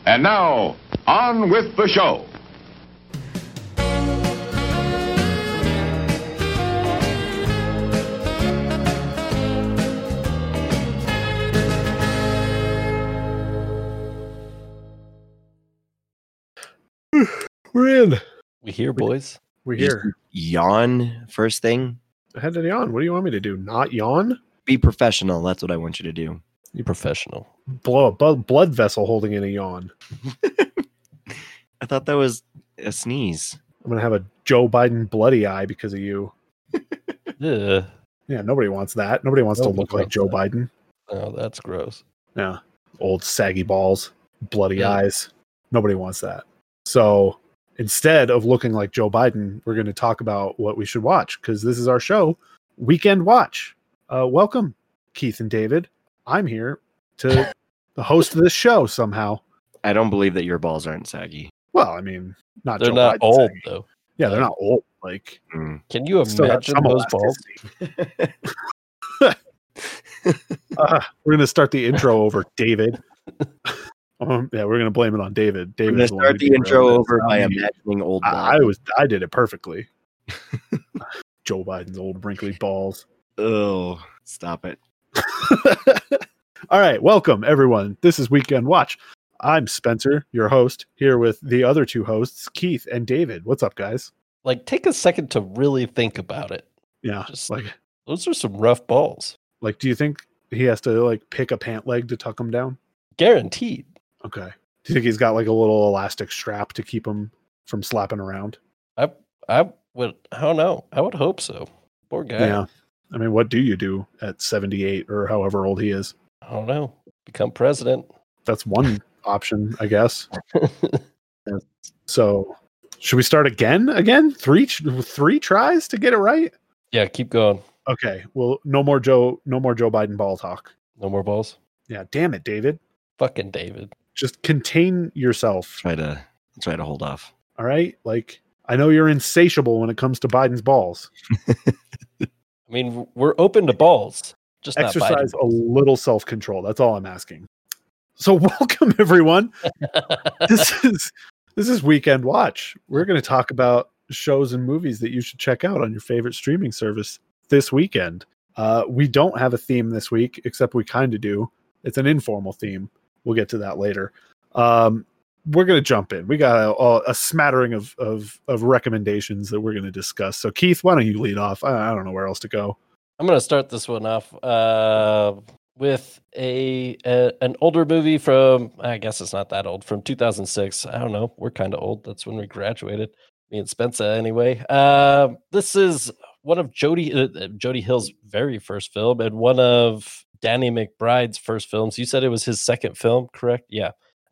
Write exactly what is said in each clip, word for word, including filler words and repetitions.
And now, on with the show. We're in. We here, boys. We're here. Yawn first thing. I had to yawn. What do you want me to do? Not yawn? Be professional. That's what I want you to do. You professional. Blow a bu- blood vessel holding in a yawn. I thought that was a sneeze. I'm going to have a Joe Biden bloody eye because of you. Yeah. Yeah, nobody wants that. Nobody wants Nobody to look like wants Joe that. Biden. Oh, that's gross. Yeah. Old saggy balls, bloody Yeah. eyes. Nobody wants that. So instead of looking like Joe Biden, we're going to talk about what we should watch because this is our show, Weekend Watch. Uh, welcome, Keith and David. I'm here to the host of this show somehow. I don't believe that your balls aren't saggy. Well, I mean, not They're Joe not Biden old, saggy. though. Yeah, they're not old. Like, Mm. Can you still have imagine some those balls? elasticity. uh, we're going to start the intro over David. Um, yeah, we're going to blame it on David. We're David going to start the intro over by I, imagining old balls. I was, I did it perfectly. Joe Biden's old wrinkly balls. Oh, stop it. All right, welcome everyone. This is Weekend Watch. I'm Spencer, your host, here with the other two hosts, Keith and David. What's up, guys? Like, take a second to really think about it. Yeah, Just like, Those are some rough balls. like, do you think he has to like pick a pant leg to tuck him down? Guaranteed. Okay. Do you think he's got like a little elastic strap to keep him from slapping around? I I would I don't know. I would hope so. Poor guy. Yeah. I mean, what do you do at seventy-eight or however old he is? I don't know. Become president. That's one option, I guess. So, should we start again? Again? Three three tries to get it right? Yeah, keep going. Okay. Well, no more Joe no more Joe Biden ball talk. No more balls. Yeah, damn it, David. Fucking David. Just contain yourself. Try to try to hold off. All right? Like, I know you're insatiable when it comes to Biden's balls. I mean, we're open to balls. Just not Exercise Biden. a little self-control. That's all I'm asking. So welcome everyone. This is this is Weekend Watch. We're going to talk about shows and movies that you should check out on your favorite streaming service this weekend. Uh, we don't have a theme this week, except we kind of do. It's an informal theme. We'll get to that later. Um, we're going to jump in. We got a, a smattering of, of of recommendations that we're going to discuss. So Keith, why don't you lead off? I, I don't know where else to go. I'm going to start this one off uh, with a, a an older movie from, I guess it's not that old, from two thousand six. I don't know. We're kind of old. That's when we graduated. Me and Spencer, anyway. Uh, this is one of Jody uh, Jody Hill's very first film and one of Danny McBride's first films. You said it was his second film, correct? Yeah.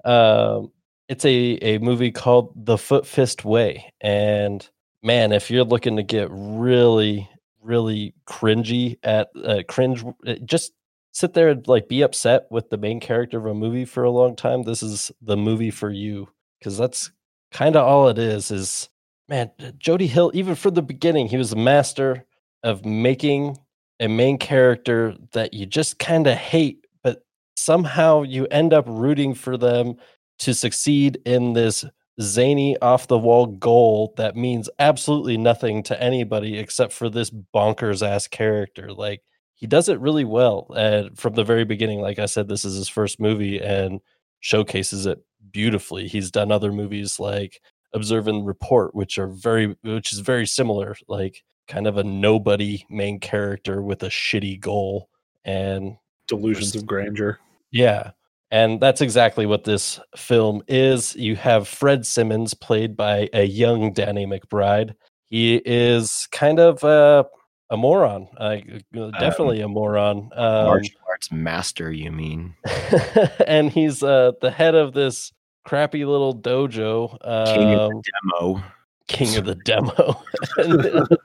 Um, it's a, a movie called The Foot Fist Way. And man, if you're looking to get really, really cringy at uh, cringe, just sit there and like be upset with the main character of a movie for a long time, this is the movie for you. Because that's kind of all it is, is man, Jody Hill, even from the beginning, he was a master of making a main character that you just kind of hate, but somehow you end up rooting for them to succeed in this zany off-the-wall goal that means absolutely nothing to anybody except for this bonkers-ass character. Like, he does it really well. And from the very beginning, like I said, this is his first movie and showcases it beautifully. He's done other movies like Observe and Report, which are very, which is very similar, like kind of a nobody main character with a shitty goal and Delusions of Grandeur. yeah. And that's exactly what this film is. You have Fred Simmons played by a young Danny McBride. He is kind of a, a moron, uh, definitely um, a moron. Um, martial arts master, you mean? And he's uh, the head of this crappy little dojo. Um, King of the demo. King of the demo. and,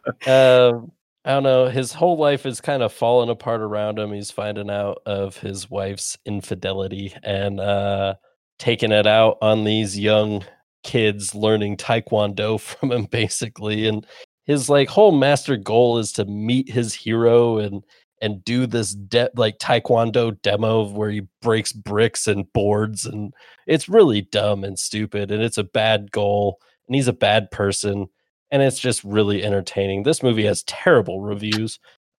uh, I don't know. His whole life is kind of falling apart around him. He's finding out of his wife's infidelity and uh, taking it out on these young kids learning Taekwondo from him, basically. And his like whole master goal is to meet his hero and and do this de- like taekwondo demo where he breaks bricks and boards, and it's really dumb and stupid, and it's a bad goal, and he's a bad person, and it's just really entertaining. This movie has terrible reviews.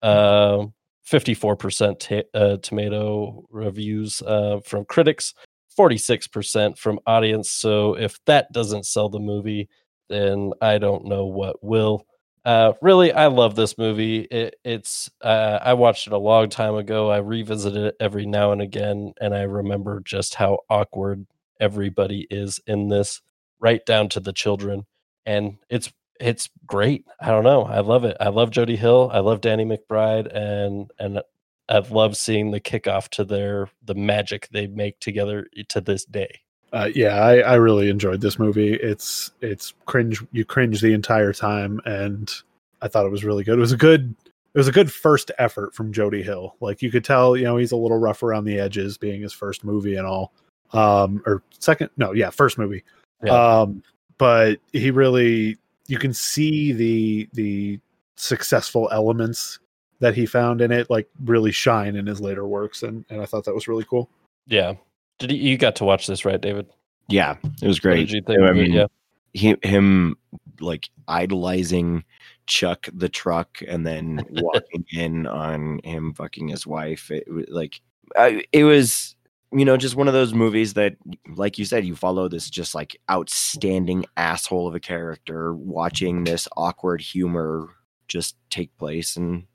Uh, fifty-four percent t- uh, tomato reviews uh, from critics, forty-six percent from audience. So if that doesn't sell the movie, then I don't know what will. Uh, really, I love this movie. It, it's uh, I watched it a long time ago. I revisit it every now and again, and I remember just how awkward everybody is in this, right down to the children. And it's it's great. I don't know. I love it. I love Jody Hill. I love Danny McBride, and and I've loved seeing the kickoff to their the magic they make together to this day. Uh, yeah, I, I really enjoyed this movie. It's it's cringe. You cringe the entire time, and I thought it was really good. It was a good it was a good first effort from Jody Hill. Like you could tell, you know, he's a little rough around the edges, being his first movie and all. Um, or second, no, yeah, first movie. Yeah. Um, but he really, you can see the the successful elements that he found in it, like really shine in his later works, and and I thought that was really cool. Yeah. Did you, you got to watch this, right, David? Yeah, it was What great. did you think I of it? mean, Yeah. he, him like idolizing Chuck the truck and then walking in on him fucking his wife. It was like, I, it was, you know, just one of those movies that, like you said, you follow this just like outstanding asshole of a character watching this awkward humor just take place. And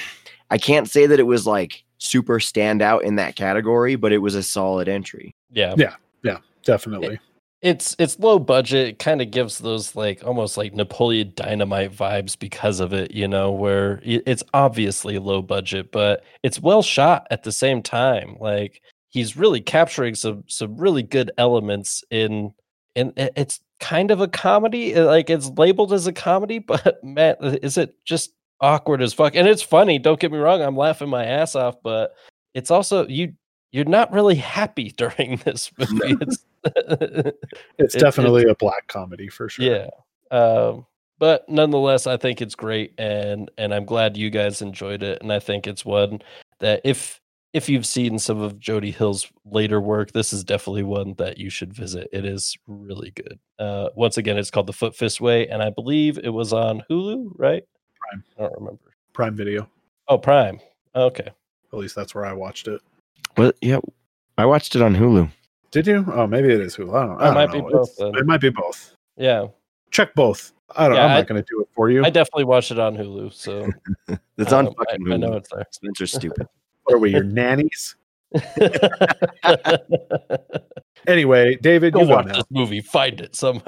I can't say that it was like super standout in that category, but it was a solid entry. Yeah. Yeah, yeah, definitely. It, it's it's low budget. It kind of gives those like almost like Napoleon Dynamite vibes because of it, you know, where it's obviously low budget, but it's well shot at the same time. Like he's really capturing some some really good elements in and it's kind of a comedy. Like it's labeled as a comedy, but man, is it just awkward as fuck? And it's funny, don't get me wrong, I'm laughing my ass off, but it's also you you're not really happy during this movie. It's It's it- definitely a black comedy for sure. yeah. Um, but nonetheless, I think it's great, and and I'm glad you guys enjoyed it. And I think it's one that if if you've seen some of Jody Hill's later work, this is definitely one that you should visit. It is really good. Uh, once again, it's called The Foot Fist Way, and I believe it was on Hulu, right? Prime. I don't remember. Prime Video. Oh, Prime. Okay. At least that's where I watched it. Well, yeah, I watched it on Hulu. Did you? Oh, maybe it is Hulu. I don't, I don't might be know. both, It's- then. It might be both. Yeah, Check both. I don't. Yeah, I'm I- not going to do it for you. I definitely watched it on Hulu, so It's on um, fucking I, I Hulu. know it's there. Spencer's stupid. What are we, your nannies? Anyway, David, Go you go watch now. this movie. Find it somehow.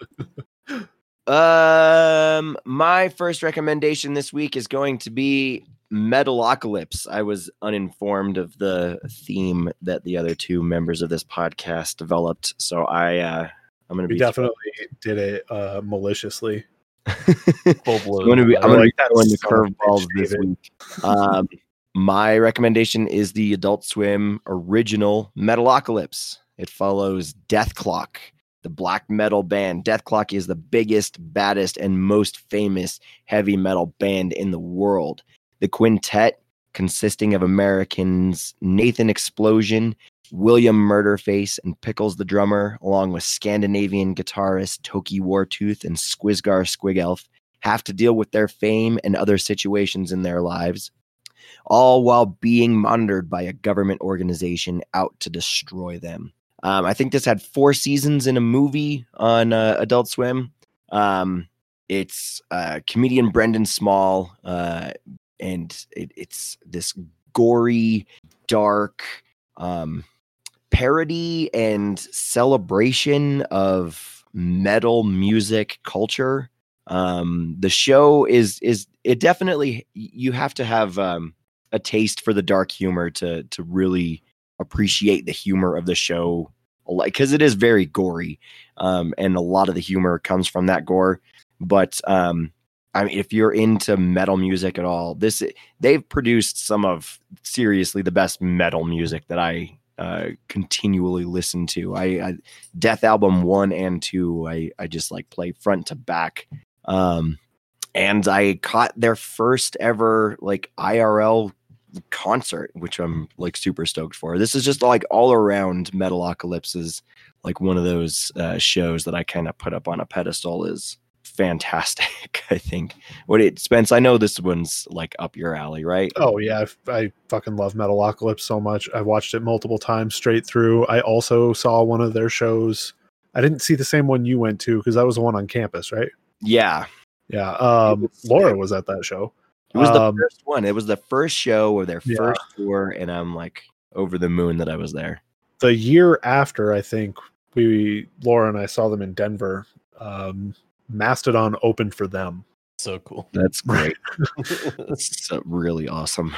Um, my first recommendation this week is going to be Metalocalypse. I was uninformed of the theme that the other two members of this podcast developed, so I uh, I'm going to You be definitely did it uh, maliciously. Full I'm blown. going to be I'm I going to like be that throwing the son of a curveballs bitch, this David. week. Um, my recommendation is the Adult Swim original Metalocalypse. It follows Death Clock, the black metal band. Death Clock is the biggest, baddest, and most famous heavy metal band in the world. The quintet, consisting of Americans Nathan Explosion, William Murderface, and Pickles the drummer, along with Scandinavian guitarist Toki Wartooth and Squizgar Squigelf, have to deal with their fame and other situations in their lives, all while being monitored by a government organization out to destroy them. Um, I think this had four seasons in a movie on uh, Adult Swim. Um, it's uh, comedian Brendan Small, uh, and it, it's this gory, dark um, parody and celebration of metal music culture. Um, the show is is it definitely you have to have um, a taste for the dark humor to to really appreciate the humor of the show, like because it is very gory, um, and a lot of the humor comes from that gore. But um, I mean, if you're into metal music at all, this they've produced some of seriously the best metal music that I uh, continually listen to. I, I Death Album one and two, I I just like play front to back. Um, and I caught their first ever like I R L concert, which I'm like super stoked for. This is just like all around Metalocalypse is like one of those uh, shows that I kind of put up on a pedestal is fantastic. I think. What it Spence, I know this one's like up your alley, right? Oh yeah, I, I fucking love Metalocalypse so much. I've watched it multiple times straight through. I also saw one of their shows. I didn't see the same one you went to because that was the one on campus, right? Yeah. Yeah. Um, Laura was at that show. It was the Um, first one. It was the first show of their Yeah. first tour, and I'm like over the moon that I was there. The year after, I think we Laura and I saw them in Denver. Um, Mastodon opened for them. So cool. That's great. That's so really awesome.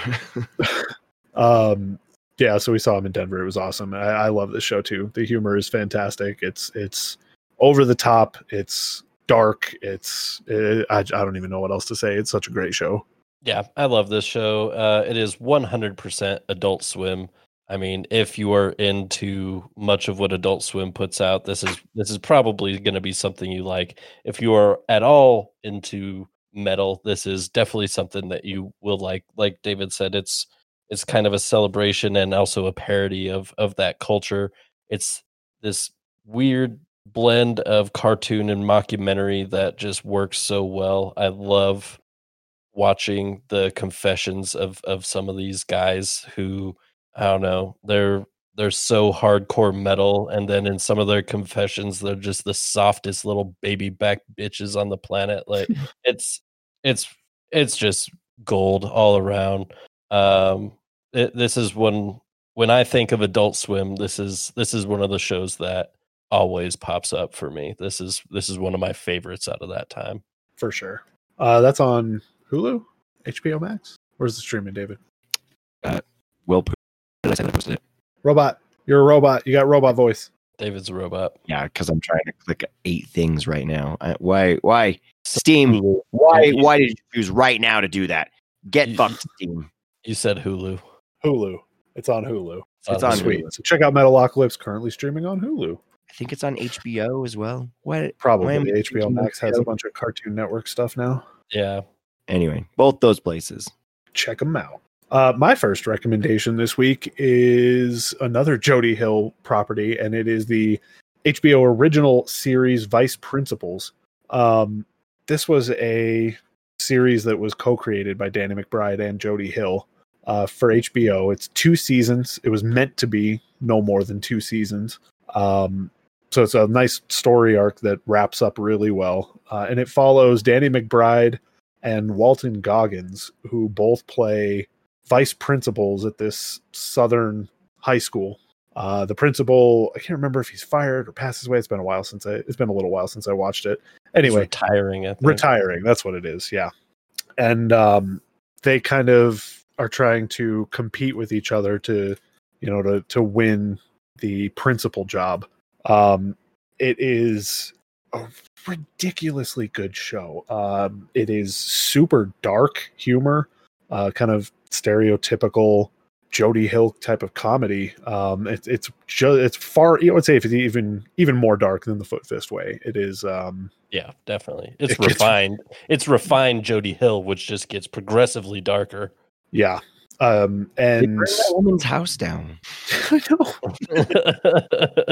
Um, yeah, so we saw him in Denver. It was awesome. I, I love this show too. The humor is fantastic. It's it's over the top. It's dark. It's it, I I don't even know what else to say. It's such a great show. Yeah, I love this show. Uh, it is one hundred percent Adult Swim. I mean, if you are into much of what Adult Swim puts out, this is this is probably going to be something you like. If you are at all into metal, this is definitely something that you will like. Like David said, it's it's kind of a celebration and also a parody of of that culture. It's this weird blend of cartoon and mockumentary that just works so well. I love watching the confessions of of some of these guys who, I don't know, they're they're so hardcore metal, and then in some of their confessions they're just the softest little baby back bitches on the planet. Like it's it's it's just gold all around. Um it, this is one when I think of Adult Swim, this is this is one of the shows that always pops up for me. This is this is one of my favorites out of that time. For sure. Uh, that's on Hulu, H B O Max. Where's the streaming, David? Will Poo- did I say that I posted it? Robot. You're a robot. You got robot voice. David's a robot. Yeah, because I'm trying to click eight things right now. I, why? Why? Steam. Hulu. Why? You- Why did you choose right now to do that? Get You- fucked, Steam. You said Hulu. Hulu. It's on Hulu. It's on Sweet. Hulu. So check out Metalocalypse, currently streaming on Hulu. I think it's on H B O as well. What? Probably. why am I H B O thinking Max has H B O? a bunch of Cartoon Network stuff now. Yeah. Anyway, both those places. Check them out. Uh, my first recommendation this week is another Jody Hill property, and it is the H B O original series Vice Principals. Um, this was a series that was co-created by Danny McBride and Jody Hill uh, for H B O. It's two seasons. It was meant to be no more than two seasons. Um, so it's a nice story arc that wraps up really well. Uh, and it follows Danny McBride and Walton Goggins, who both play vice principals at this Southern high school. Uh, the principal, I can't remember if he's fired or passes away. It's been a while since I, it's been a little while since I watched it. He's Anyway, retiring. I think. retiring. That's what it is. Yeah. And um, they kind of are trying to compete with each other to, you know, to, to win the principal job. Um, it is a ridiculously good show. Um, it is super dark humor, uh, kind of stereotypical Jody Hill type of comedy. Um, it, it's just, it's far, I would say if it's even, even more dark than the Foot Fist Way. It is, um, Yeah, definitely. It's It gets- refined. It's refined Jody Hill, which just gets progressively darker. yeah. Um, They and burned that woman's house down. I know.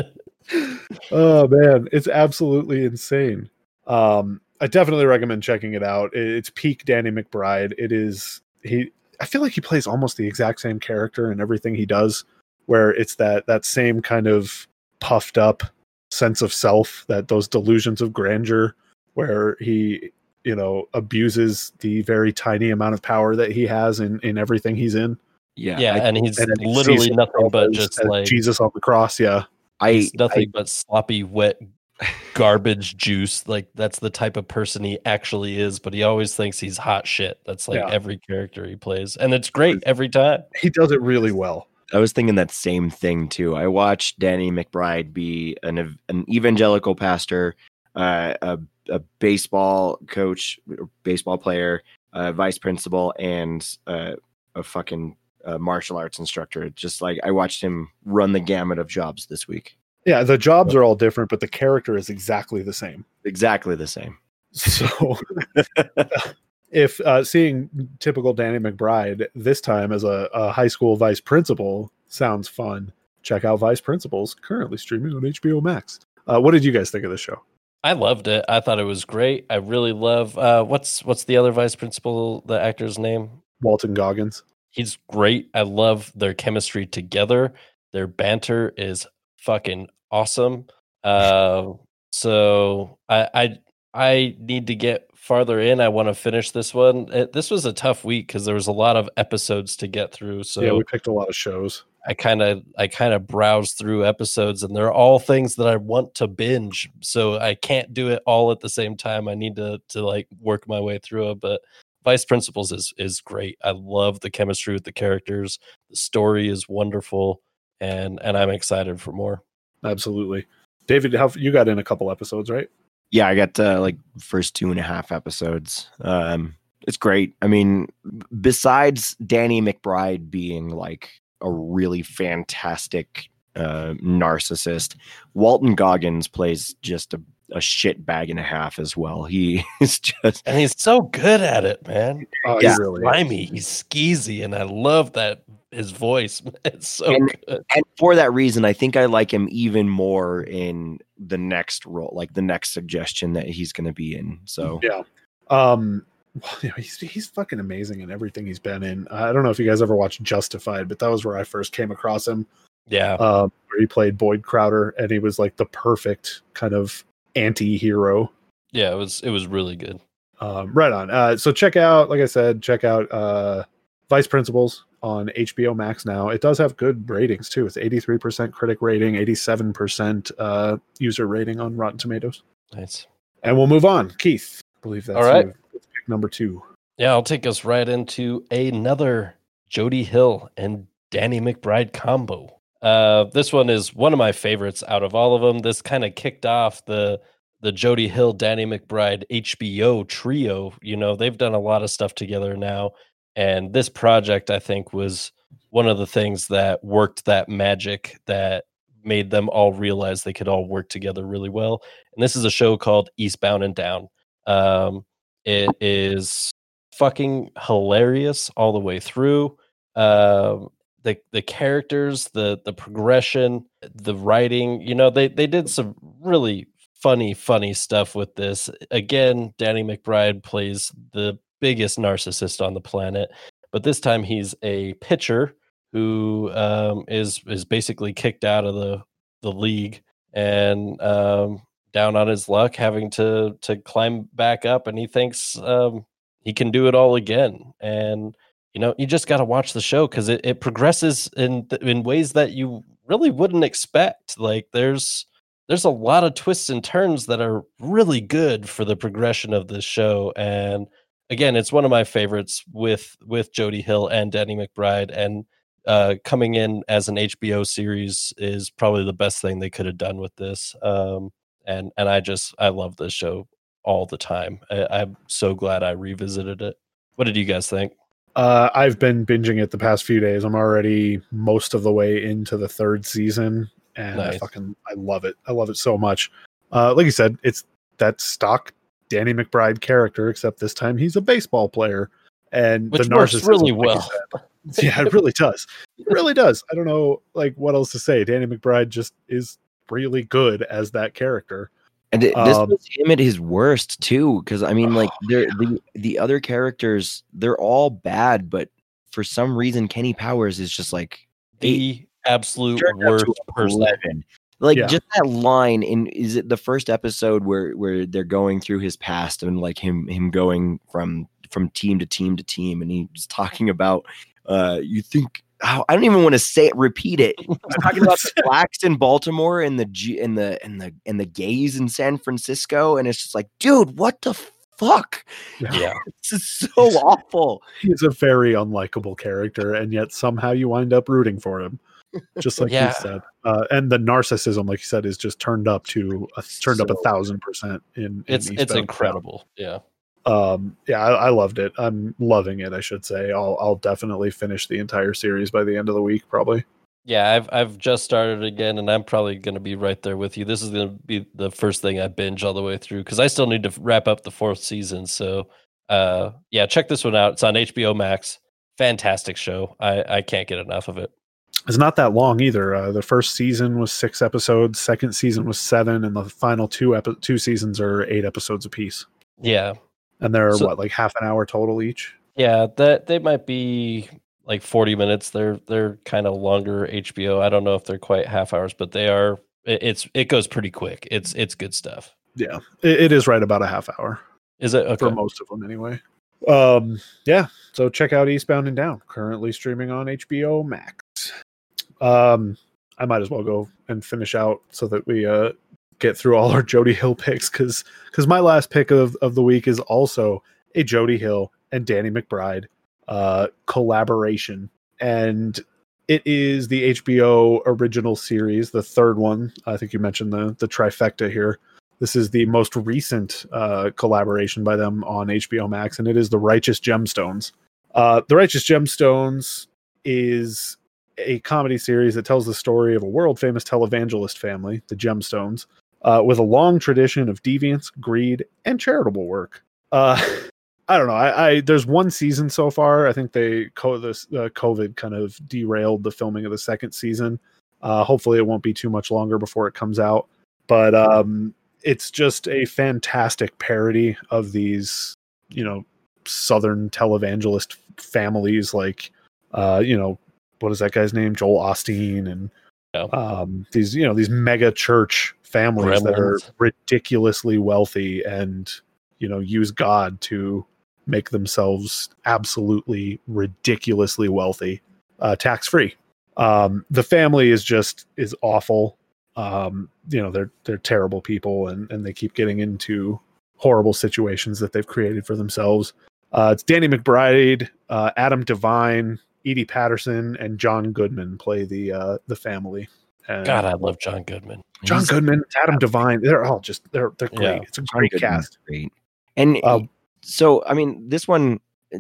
Oh man, it's absolutely insane. Um, I definitely recommend checking it out. It- It's peak Danny McBride. It is he. I feel like he plays almost the exact same character in everything he does, where it's that that same kind of puffed up sense of self, that those delusions of grandeur, where he, you know, abuses the very tiny amount of power that he has in in everything he's in. Yeah. yeah, I, and he's And then he literally sees nothing but as- just as like Jesus on the cross. Yeah. I, he's nothing I but sloppy, wet garbage juice. Like that's the type of person he actually is, but he always thinks he's hot shit. That's like Yeah. every character he plays, and it's great every time. He does it really well. I was thinking that same thing too. I watched Danny McBride be an ev- an evangelical pastor, uh, a a baseball coach, baseball player, uh, vice principal, and uh, a fucking uh, martial arts instructor. Just like I watched him run the gamut of jobs this week. Yeah, the jobs are all different, but the character is exactly the same. Exactly the same. So if uh, seeing typical Danny McBride this time as a, a high school vice principal sounds fun, check out Vice Principals, currently streaming on H B O Max. Uh, what did you guys think of this show? I loved it. I thought it was great. I really love uh, what's what's the other vice principal, the actor's name? Walton Goggins. He's great. I love their chemistry together. Their banter is fucking awesome. Uh, so I, I I need to get farther in. I want to finish this one. It, this was a tough week because there was a lot of episodes to get through. So yeah, we picked a lot of shows. I kind of I kind of browse through episodes, and they're all things that I want to binge. So I can't do it all at the same time. I need to to like work my way through it. But Vice Principals is is great. I love the chemistry with the characters. The story is wonderful, and and I'm excited for more. Absolutely, David. How you got in a couple episodes, right? Yeah, I got uh, like first two and a half episodes. Um, it's great. I mean, besides Danny McBride being like a really fantastic uh, narcissist, Walton Goggins plays just a, a shit bag and a half as well. He is just, and he's so good at it, man. Oh, he's he really slimy, he's skeezy, and I love that his voice. It's so and, good. And for that reason, I think I like him even more in the next role, like the next suggestion that he's going to be in. So yeah, um, well, you know, he's he's fucking amazing in everything he's been in. I don't know if you guys ever watched Justified, but that was where I first came across him. Yeah, um, where he played Boyd Crowder, and he was like the perfect kind of anti-hero. Yeah, it was it was really good. Um, right on. Uh, so check out, like I said, check out uh, Vice Principals on H B O Max now. It does have good ratings too. It's eighty-three percent critic rating, eighty-seven percent uh, user rating on Rotten Tomatoes. Nice. And we'll move on. Keith, I believe that's all right. you. Pick number two. Yeah, I'll take us right into another Jody Hill and Danny McBride combo. Uh, this one is one of my favorites out of all of them. This kind of kicked off the the Jody Hill, Danny McBride H B O trio. You know, they've done a lot of stuff together now. And this project, I think, was one of the things that worked that magic that made them all realize they could all work together really well. And this is a show called Eastbound and Down. Um, it is fucking hilarious all the way through. Um, the the characters, the the progression, the writing, you know, they they did some really funny, funny stuff with this. Again, Danny McBride plays the biggest narcissist on the planet, but this time he's a pitcher who um, is is basically kicked out of the the league and um, down on his luck, having to to climb back up, and he thinks um, he can do it all again. And you know, you just got to watch the show because it, it progresses in in ways that you really wouldn't expect. Like there's there's a lot of twists and turns that are really good for the progression of this show. And again, it's one of my favorites with with Jody Hill and Danny McBride. And uh, coming in as an H B O series is probably the best thing they could have done with this. Um, and and I just I love this show all the time. I, I'm so glad I revisited it. What did you guys think? Uh, I've been binging it the past few days. I'm already most of the way into the third season, and Nice. I fucking I love it. I love it so much. Uh, like you said, it's that stock Danny McBride character, except this time he's a baseball player, and Which the works narcissism, really like you well. said. Yeah, it really does. It really does. I don't know like what else to say. Danny McBride just is really good as that character. And it, this Um, was him at his worst too, because I mean, like Oh, they're, the the other characters, they're all bad, but for some reason, Kenny Powers is just like The absolute turned up worst to person. eleven. Like Yeah. just that line in is it the first episode where where they're going through his past and like him him going from from team to team to team, and he's talking about uh you think. Oh, I don't even want to say it. Repeat it. He's talking about the blacks in Baltimore and the G and the and the and the gays in San Francisco, and it's just like, dude, what the fuck? Yeah. This is so awful. He's a very unlikable character, and yet somehow you wind up rooting for him, just like Yeah. you said. Uh, and the narcissism, like you said, is just turned up to a, turned up a So- thousand percent. In, in It's it's Eastbound. incredible. Yeah. Um, yeah, I, I loved it. I'm loving it. I should say. I'll I'll definitely finish the entire series by the end of the week, probably. Yeah, I've I've just started again, and I'm probably going to be right there with you. This is going to be the first thing I binge all the way through because I still need to wrap up the fourth season. So uh, yeah, check this one out. It's on H B O Max. Fantastic show. I, I can't get enough of it. It's not that long either. Uh, the first season was six episodes. Second season was seven, and the final two epi- two seasons are eight episodes apiece. Yeah, and they're so, what, like half an hour total each. Yeah, that they might be like forty minutes. They're they're kind of longer H B O. I don't know if they're quite half hours, but they are. It, it's it goes pretty quick. It's it's good stuff. Yeah, it, it is right about a half hour. Is it okay? For most of them anyway? Um, yeah. So check out Eastbound and Down, currently streaming on H B O Max. Um, I might as well go and finish out so that we uh get through all our Jody Hill picks, because because my last pick of, of the week is also a Jody Hill and Danny McBride uh collaboration, and it is the H B O original series, the third one. I think you mentioned the the trifecta here. This is the most recent uh, collaboration by them on H B O Max, and it is The Righteous Gemstones. Uh, the Righteous Gemstones is a comedy series that tells the story of a world-famous televangelist family, the Gemstones, uh, with a long tradition of deviance, greed, and charitable work. Uh, I don't know. I, I there's one season so far. I think they co- this uh, COVID kind of derailed the filming of the second season. Uh, hopefully, it won't be too much longer before it comes out. But um, it's just a fantastic parody of these, you know, Southern televangelist families, like, uh, you know, what is that guy's name? Joel Osteen, and yeah. um, these, you know, these mega church families Gremlins. that are ridiculously wealthy and, you know, use God to make themselves absolutely ridiculously wealthy, uh, tax free. Um, the family is just is awful. Um, you know, they're they're terrible people, and and they keep getting into horrible situations that they've created for themselves. Uh, it's Danny McBride, uh, Adam Devine, Edie Patterson, and John Goodman play the uh, the family. And God, I love John Goodman. John He's Goodman, Adam Devine, they're all just they're they're great. Yeah. It's a great Goodman's cast. Great. And Um, so, I mean, this one,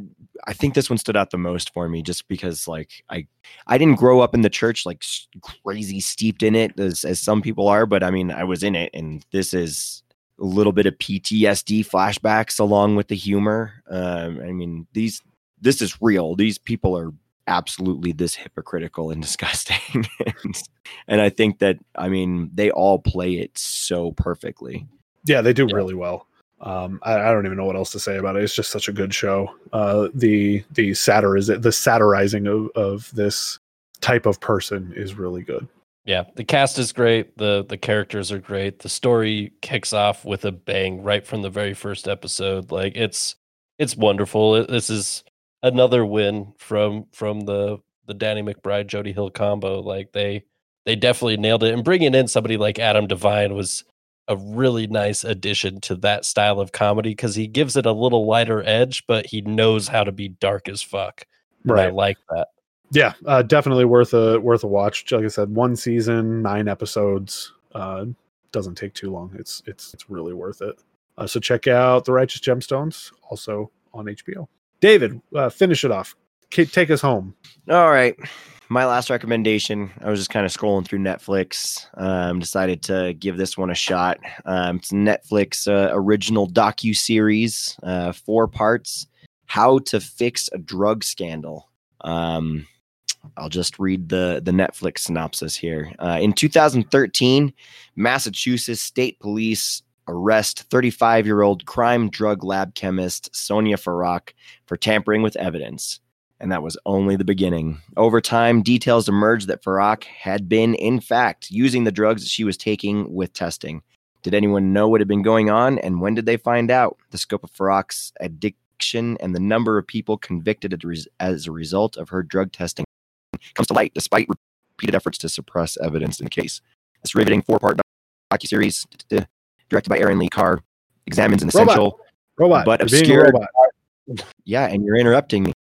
I think this one stood out the most for me, just because, like, I, I didn't grow up in the church, like, crazy steeped in it as, as some people are, but I mean, I was in it, and this is a little bit of P T S D flashbacks along with the humor. Um, I mean, these, this is real. These people are absolutely this hypocritical and disgusting. and, and I think that, I mean, they all play it so perfectly. Yeah, they do Yeah. really well. Um, I, I don't even know what else to say about it. It's just such a good show. Uh, the the satiriz the satirizing of, of this type of person is really good. Yeah, the cast is great. The the characters are great. The story kicks off with a bang right from the very first episode. Like it's it's wonderful. It, this is another win from from the the Danny McBride Jody Hill combo. Like they they definitely nailed it. And bringing in somebody like Adam Devine was a really nice addition to that style of comedy, because he gives it a little lighter edge, but he knows how to be dark as fuck. And I like that. Yeah, uh, definitely worth a worth a watch. Like I said, one season, nine episodes. Uh, doesn't take too long. It's it's it's really worth it. Uh, so check out The Righteous Gemstones, also on H B O. David, uh, finish it off. K- take us home. All right. My last recommendation, I was just kind of scrolling through Netflix. Um, decided to give this one a shot. Um, it's a Netflix uh, original docu-series, uh, four parts, How to Fix a Drug Scandal. Um, I'll just read the, the Netflix synopsis here. Uh, in two thousand thirteen, Massachusetts State Police arrest thirty-five-year-old crime drug lab chemist Sonia Farrak for tampering with evidence. And that was only the beginning. Over time, details emerged that Farrak had been, in fact, using the drugs that she was taking with testing. Did anyone know what had been going on, and when did they find out? The scope of Farrak's addiction and the number of people convicted as a result of her drug testing comes to light despite repeated efforts to suppress evidence in the case. This riveting four-part docuseries, directed by Aaron Lee Carr, examines an essential Robot. but You're being a obscure. robot. Yeah, and you're interrupting me.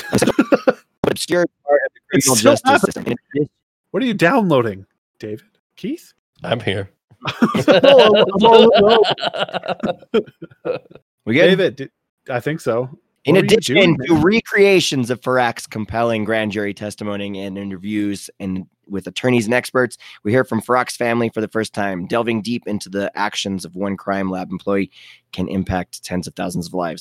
But obscure part of the criminal It's still justice system. In addition- What are you downloading, David? Keith? I'm here. Oh, I'm all- We good? David, did- I think so. In What were you addition doing, to man? recreations of Farrak's compelling grand jury testimony and interviews and with attorneys and experts, we hear from Farrak's family for the first time, delving deep into the actions of one crime lab employee can impact tens of thousands of lives.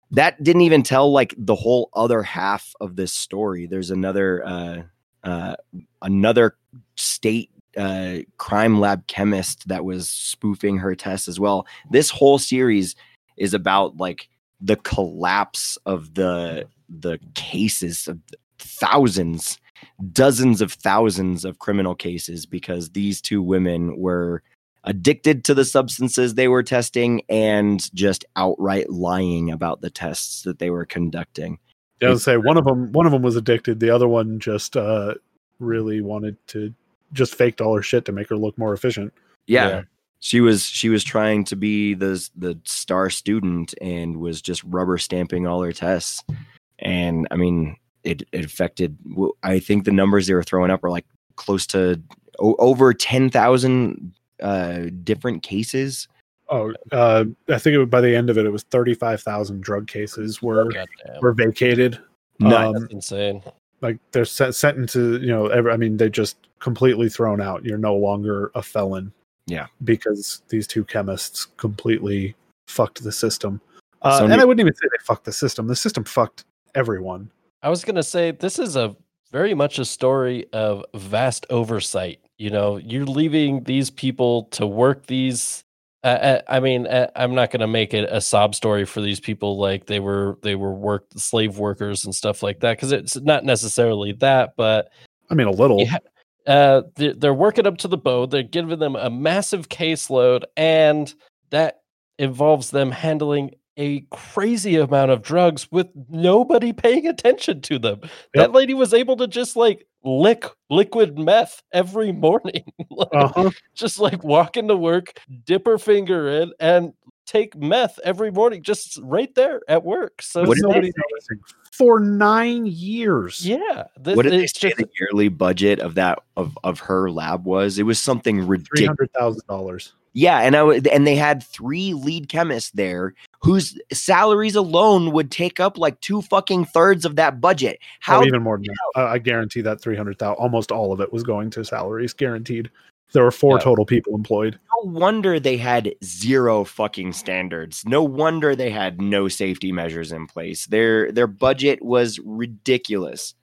that didn't even tell like the whole other half of this story. There's another uh, uh, another state uh, crime lab chemist that was spoofing her tests as well. This whole series is about like the collapse of the the cases of thousands, dozens of thousands of criminal cases because these two women were addicted to the substances they were testing and just outright lying about the tests that they were conducting. Yeah, I was say one of them. One of them was addicted. The other one just uh, really wanted to just faked all her shit to make her look more efficient. Yeah. Yeah. She was she was trying to be the the star student and was just rubber stamping all her tests. And I mean, it, it affected. I think the numbers they were throwing up are like close to o- over ten thousand uh, different cases. Oh, uh, I think it was, by the end of it, it was thirty-five thousand drug cases were Goddamn. were vacated. Nice. Um, That's insane. like they're set, sentenced to, you know, every, I mean, they just completely thrown out. You're no longer a felon. Yeah. Because these two chemists completely fucked the system. Uh, So and new- I wouldn't even say they fucked the system. The system fucked everyone. I was going to say this is a very much a story of vast oversight. You know, you're leaving these people to work these. Uh, I mean, uh, I'm not going to make it a sob story for these people like they were they were work slave workers and stuff like that because it's not necessarily that, but I mean, a little. yeah, uh, they're, they're working up to the bone. They're giving them a massive caseload, and that involves them handling a crazy amount of drugs with nobody paying attention to them. That lady was able to just like lick liquid meth every morning, like, Uh-huh. just like walk into work, dip her finger in, and take meth every morning, just right there at work. So With What did they nobody say? noticing for nine years. yeah, this, What did they it's say just the yearly budget of that of, of her lab was? It was something Three ridiculous. hundred thousand dollars. Yeah, and I w- and they had three lead chemists there whose salaries alone would take up like two fucking thirds of that budget. How Oh, even more than that. Uh, I guarantee that three hundred thousand, almost all of it was going to salaries, guaranteed. There were four Yeah. total people employed. no wonder they had zero fucking standards. No wonder they had no safety measures in place. Their their budget was ridiculous.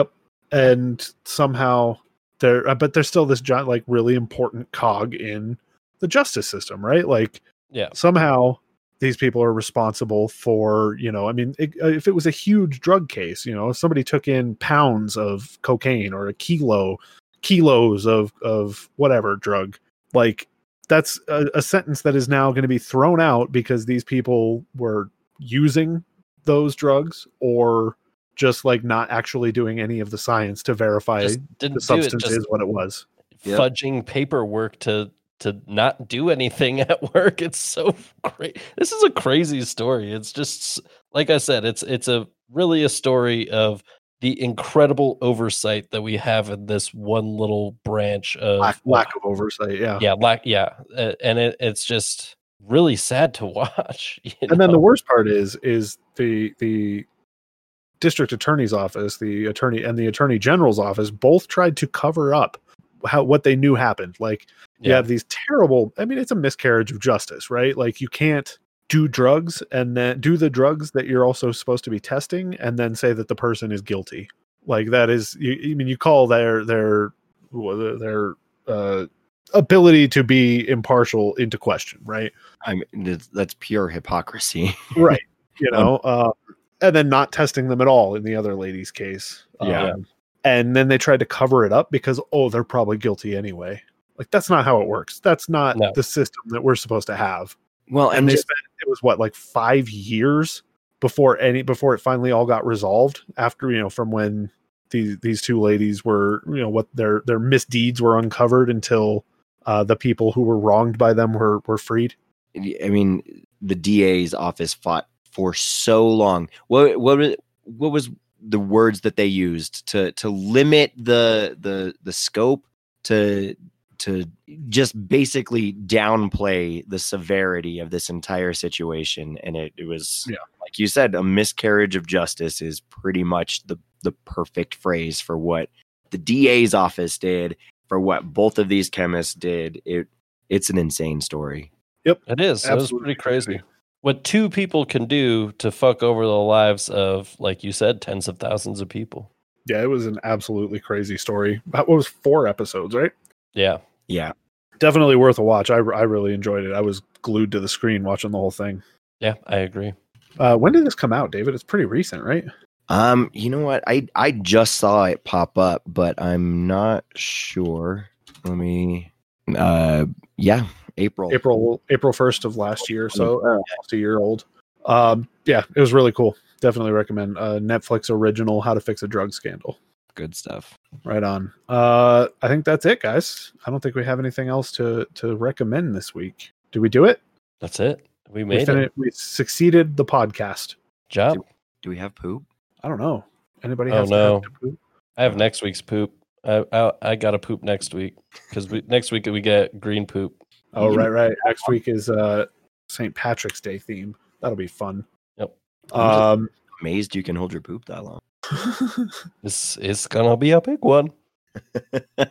And somehow there, uh, but there's still this giant, like really important cog in the justice system, right? Like yeah. somehow these people are responsible for, you know, I mean, it, uh, if it was a huge drug case, you know, if somebody took in pounds of cocaine or a kilo, kilos of, of whatever drug, like that's a, a sentence that is now going to be thrown out because these people were using those drugs or just like not actually doing any of the science to verify Just didn't the do it, substance just is what it was. Yep. fudging paperwork to to not do anything at work. It's so great. This is a crazy story. It's just like I said, it's it's a really a story of the incredible oversight that we have in this one little branch of Lack, lack of oversight, yeah. yeah, lack yeah, uh, and it, it's just really sad to watch. you And then know? the worst part is is the the district attorney's office, the attorney and the attorney general's office both tried to cover up how what they knew happened. Like you Yeah. have these terrible, I mean, it's a miscarriage of justice, right? Like you can't do drugs and then do the drugs that you're also supposed to be testing and then say that the person is guilty. Like that is, you, I mean, you call their their their uh, ability to be impartial into question, right? I mean, that's- that's pure hypocrisy. Right. You know, uh, and then not testing them at all in the other lady's case. Yeah. Um, and then they tried to cover it up because, oh, they're probably guilty anyway. Like, that's not how it works. That's not No. the system that we're supposed to have. Well, And, and they just, spent, it was what, like five years before any, before it finally all got resolved after, you know, from when these, these two ladies were, you know, what their, their misdeeds were uncovered until uh, the people who were wronged by them were, were freed. I mean, the D A's office fought for so long. What what was- what was the words that they used to to limit the the the scope to to just basically downplay the severity of this entire situation? And it, it was, Yeah. like you said, a miscarriage of justice is pretty much the the perfect phrase for what the D A's office did, for what both of these chemists did. It it's an insane story. It is. It was Absolutely pretty crazy. what two people can do to fuck over the lives of, like you said, tens of thousands of people. Yeah, it was an absolutely crazy story. That was four episodes, right? Yeah. Yeah. Definitely worth a watch. I, I really enjoyed it. I was glued to the screen watching the whole thing. Yeah, I agree. Uh, when did this come out, David? It's pretty recent, right? Um, you know what? I I just saw it pop up, but I'm not sure. Let me. Uh, yeah, April. April April first of last year, so uh, almost a year old. Um, yeah, it was really cool. Definitely recommend. Uh, Netflix original, How to Fix a Drug Scandal. Good stuff. Right on. Uh, I think that's it, guys. I don't think we have anything else to to recommend this week. Did we do it? That's it. We We, made fin- it. we succeeded the podcast. Job. Do we have poop? I don't know. Anybody Oh, has to no. have to poop? I have next week's poop. I I, I got to poop next week because we next week we get green poop. Oh, right, right. Next week is uh Saint Patrick's Day theme. That'll be fun. Yep. Um, Amazed you can hold your poop that long. This is gonna be a big one. uh,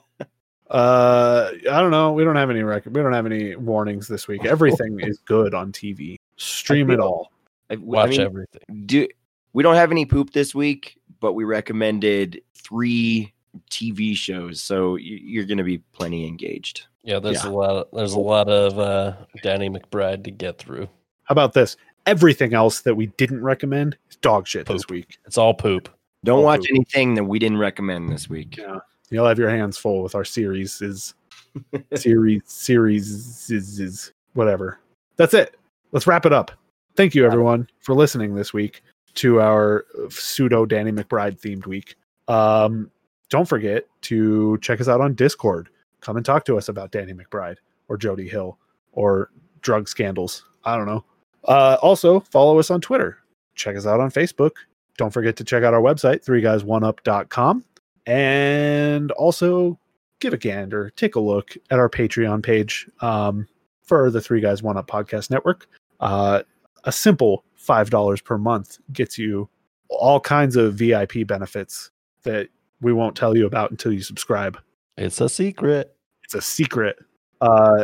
I don't know. We don't have any record. We don't have any warnings this week. Everything is good on T V. Stream it all. I, I Watch mean, everything. do we don't have any poop this week, but we recommended three T V shows, so you, you're going to be plenty engaged. Yeah, there's Yeah. a lot. Of, there's a lot of uh, Danny McBride to get through. How about this? Everything else that we didn't recommend is dog shit this Poop. week. It's all poop. Don't Oh, watch poop. anything that we didn't recommend this week. Yeah, you'll have your hands full with our series. Is series series is, is whatever. That's it. Let's wrap it up. Thank you, everyone, for listening this week to our pseudo Danny McBride themed week. Um, don't forget to check us out on Discord. Come and talk to us about Danny McBride or Jody Hill or drug scandals. I don't know. Uh, also, follow us on Twitter. Check us out on Facebook. Don't forget to check out our website, three guys one up dot com. And also give a gander, take a look at our Patreon page um, for the Three Guys One Up Podcast Network. Uh, a simple five dollars per month gets you all kinds of V I P benefits that we won't tell you about until you subscribe. It's a secret. It's a secret. Uh,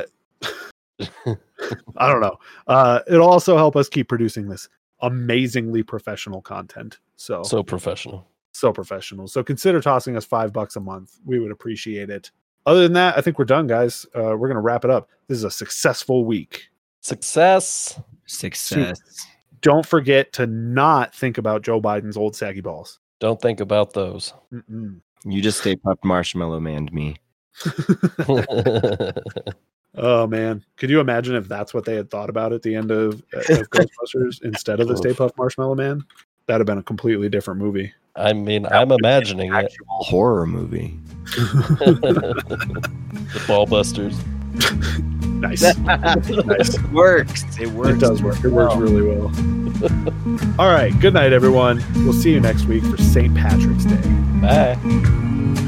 I don't know. Uh, it'll also help us keep producing this amazingly professional content. So, so So professional. so professional. So consider tossing us five bucks a month. We would appreciate it. Other than that, I think we're done, guys. Uh, we're going to wrap it up. This is a successful week. Success. Success. Don't forget to not think about Joe Biden's old saggy balls. Don't think about those. Mm-mm. You just stay puffed marshmallow man to me. Oh man, could you imagine if that's what they had thought about at the end of, of Ghostbusters instead of the Stay Puft Marshmallow Man? That'd have been a completely different movie. I mean, I'm imagining it. Actual horror movie. The Ball Busters. Nice. Nice. It works. It works. It does work. It works really well. All right. Good night, everyone. We'll see you next week for Saint Patrick's Day. Bye.